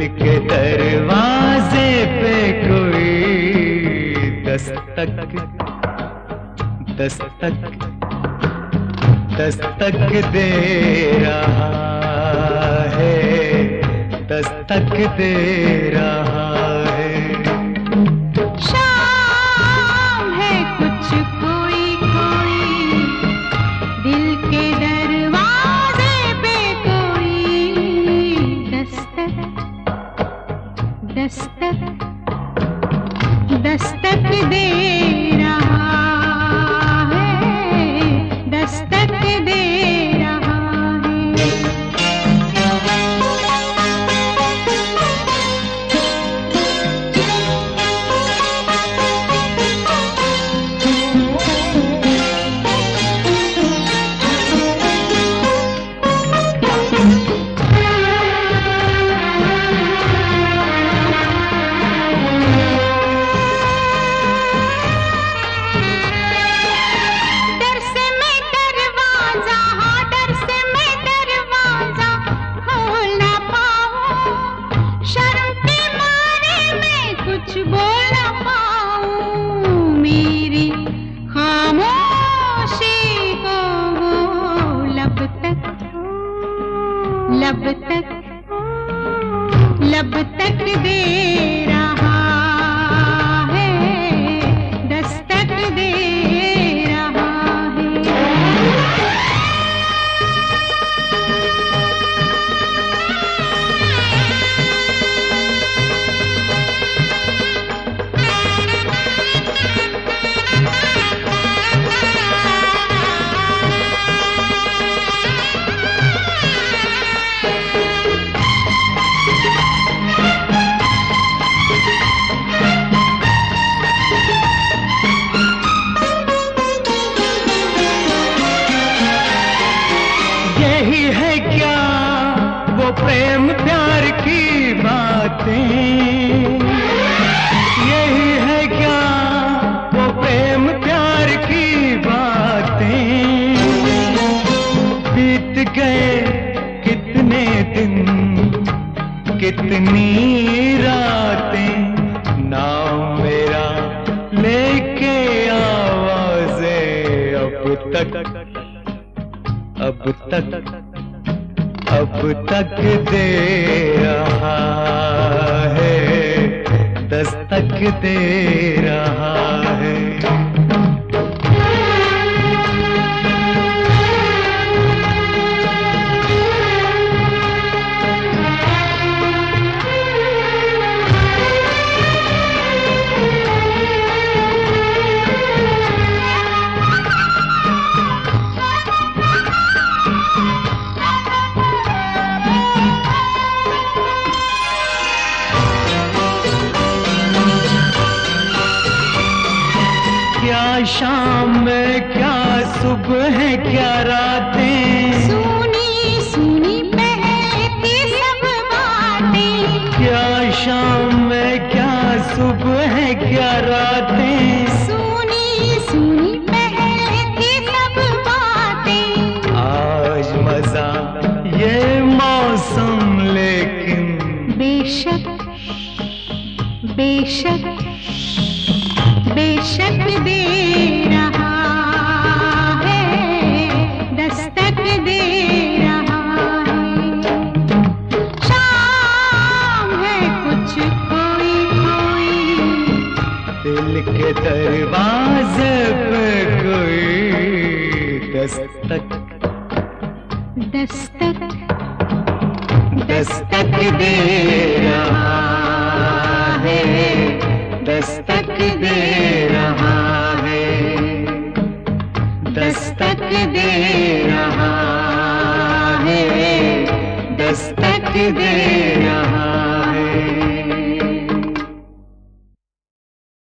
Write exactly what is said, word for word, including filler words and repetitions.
के दरवाजे पे कोई दस्तक दस्तक दस्तक दे रहा है, दस्तक दे रहा है। शाम है कुछ कोई कोई, दिल के दरवाजे पे कोई दस्तक दस्तक दस्तक दे रहा है, दस्तक दे रहा लब तक लब तक दे रहा है, दस्तक दे रहा प्रेम प्यार की बातें, यही है क्या वो प्रेम प्यार की बातें। बीत गए कितने दिन कितनी रातें, नाम मेरा लेके आवाज़ें अब तक अब तक अब तक दे रहा है, दस्तक दे रहा है। क्या शाम में क्या सुबह है क्या रातें, सुनी सुनी बहती सब बातें। क्या शाम में क्या सुबह है क्या रातें, सुनी सुनी बहती सब बातें। आज मजा ये मौसम लेकिन बेशक बेशक बेशक दे रहा है, दस्तक दे रहा है। शाम है कुछ कोई कोई, दिल के दरवाजे पे कोई दस्तक दस्तक दस्तक दे रहा है, दस्तक दे रहा है, दस्तक दे रहा है, दस्तक दे रहा है।